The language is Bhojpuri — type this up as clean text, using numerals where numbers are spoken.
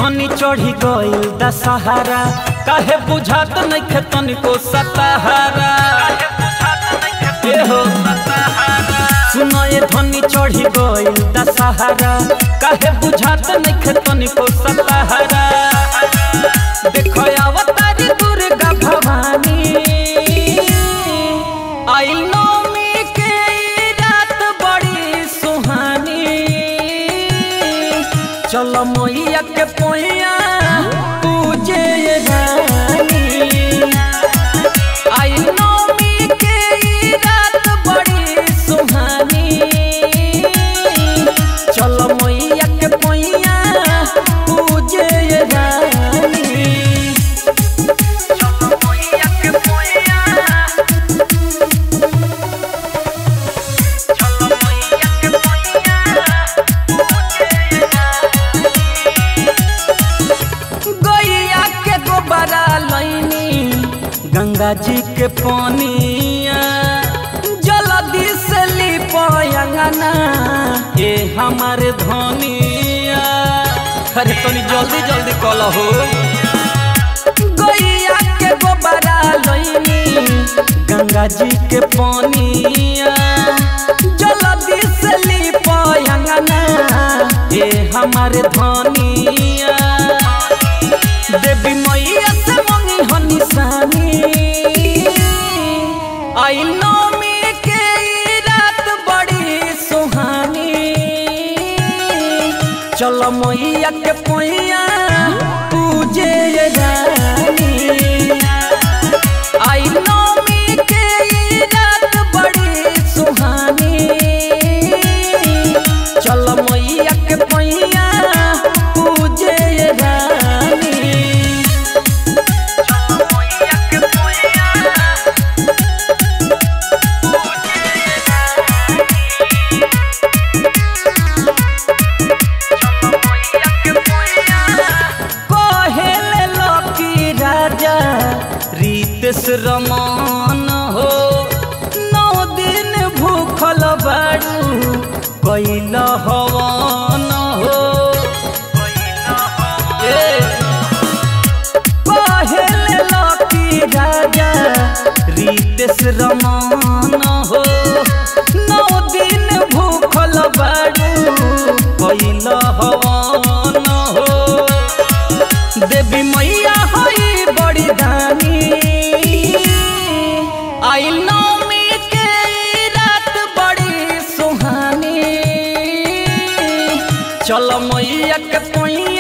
धनी चढ़ी गइल दशहरा, काहे बुझात नइखे तनिको सतहरा। सुनो ये धनी चढ़ी गइल दशहरा, काहे बुझात नइखे तनिको सतहरा। देखो अवतारी दुर्गा भवानी, आइल नवमी के रात बड़ी सुहानी। चलो मैया के पैया पूजे रानी, आइल नवमी के रात बड़ी सुहानी। चलो मैया के पैया पूजे रानी। गंगा जी के पानिया जल्दी से लिपायंगना, ये हमारे धनिया। अरे तनी जल्दी जल्दी कल हो। गैया के गोबरा लईनी, गंगा जी के पानिया जल्दी से लिपायंगना, ये हमारे धनिया। देवी मैया से मंगी हो निशानी, आइल नवमी के रात बड़ी सुहानी। चलो मैया के पैया पूजे रानी, आइल नवमी के रात बड़ी सुहानी। चलो मैया के पैया पूजे रानी। रितेश रमान हो, 9 दिन भूखल बारू कैल हवन हो। पहले लकी राजा रितेश रमान हो, 9 दिन भूखल बारू कैल हवन हो। देवी मैया होई बड़ी दानी, आइल नवमी के रात बड़ी सुहानी। चलो मैया के पैया